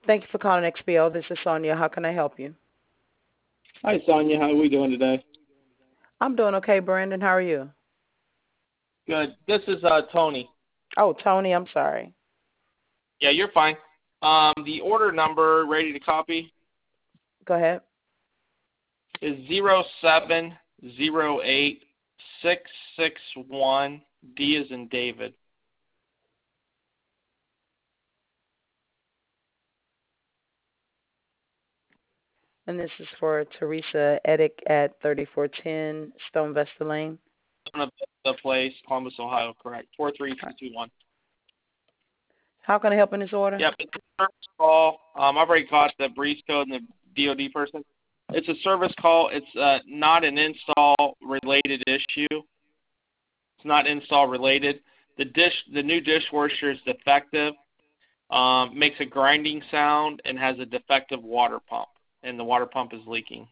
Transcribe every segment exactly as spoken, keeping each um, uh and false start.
Thank you for calling X B O. This is Sonia. How can I help you? Hi, Sonia. How are we doing today? I'm doing okay, Brandon. How are you? Good. This is uh, Tony. Oh, Tony, I'm sorry. Yeah, you're fine. Um, the order number, ready to copy, Go ahead. is zero seven zero eight six six one. D as in David. And this is for Teresa Edick at thirty-four ten Stone Vesta Lane. The place, Columbus, Ohio, correct. four three All two right. two one. How can I help in this order? Yep, it's a service call. Um, I've already got the breeze code and the D O D person. It's a service call. It's uh, not an install-related issue. It's not install-related. The dish, the new dishwasher is defective. Um, makes a grinding sound and has a defective water pump, and the water pump is leaking.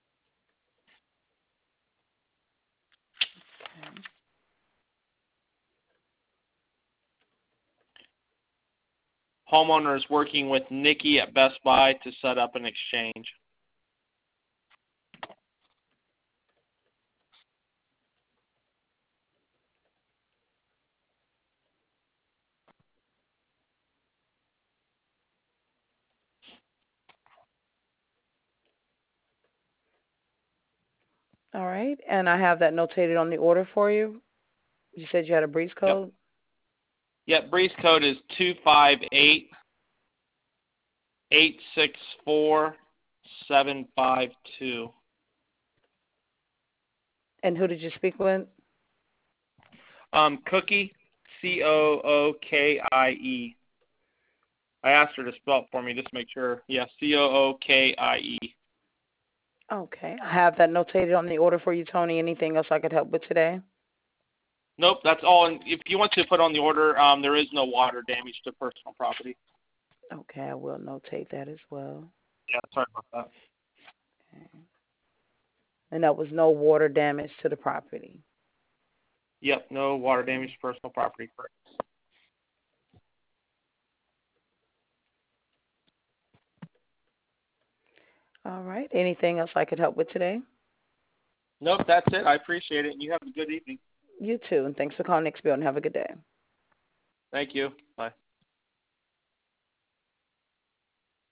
Okay. Homeowner is working with Nikki at Best Buy to set up an exchange. All right. And I have that notated on the order for you. You said you had a breeze Yep. code? Yep, breeze code is two five eight eight six four seven five two. And who did you speak with? Um, Cookie, C O O K I E. I asked her to spell it for me just to make sure. Yeah, C O O K I E. Okay. I have that notated on the order for you, Tony. Anything else I could help with today? Nope, that's all. And if you want to put on the order, um, there is no water damage to personal property. Okay, I will notate that as well. Yeah, sorry about that. Okay. And that was no water damage to the property. Yep, no water damage to personal property. Correct. All right. Anything else I could help with today? Nope, that's it. I appreciate it, and you have a good evening. You too. And thanks for calling X B O and have a good day. Thank you. Bye.